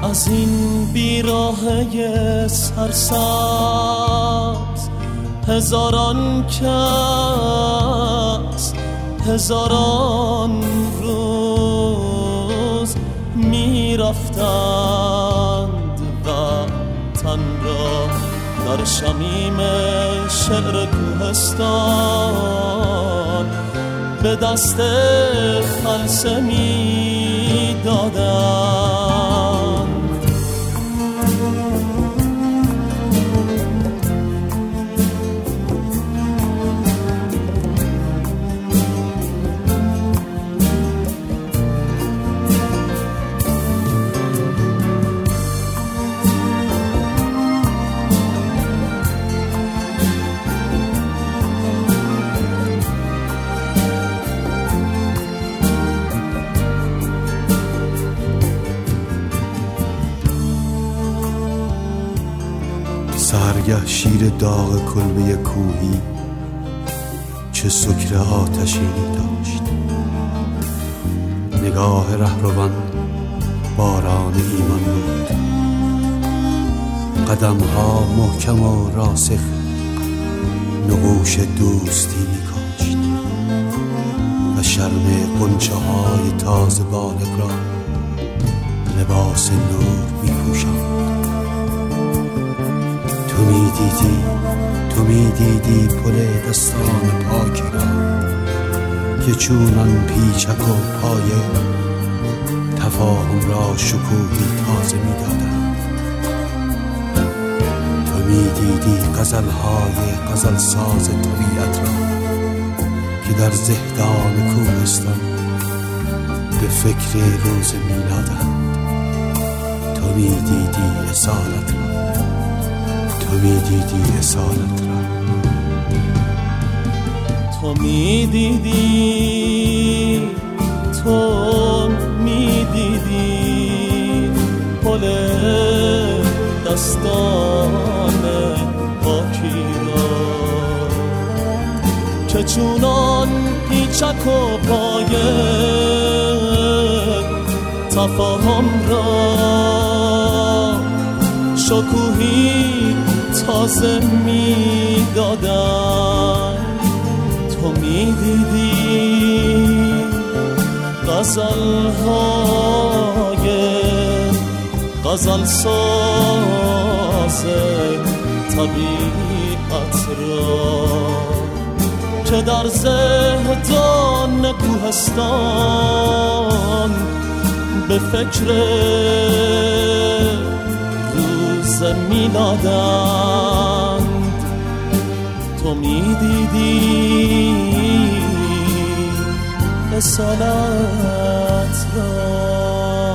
از این بیراهه سرسبز هزاران کس هزاران روز می رفتند وطن را در شمیم شعر کوهستان به دست خلسه می دادند. سحرگه شیر داغ کلبه کوهی چه سکر آتشینی داشت. نگاه رهروان باران ایمان بود، قدمها محکم و راسخ نقوش دوستی می‌کاشت و شرم غنچه های تازه بالغ را لباس نور می‌پوشاند. تو میدیدی پل دستان پاکی را که چونان پیچک و پایه تفاهم را شکوهی تازه میدادند. تو میدیدی غزلهای غزلساز طبیعت را که در زهدان کوهستان به فکر روز میلادند. تو میدیدی اصالت را، تو میدیدی اصالت را، تو میدیدی، تو میدیدی پل دستان پاکی را که چونان پیچک و پایه تفاهم را شکوهی تازه می دادن. تو می دیدی غزل‌های غزل ساز طبیعت را که در زهدان کوهستان به فکر روز میلادند. تو میدیدی اصالت را.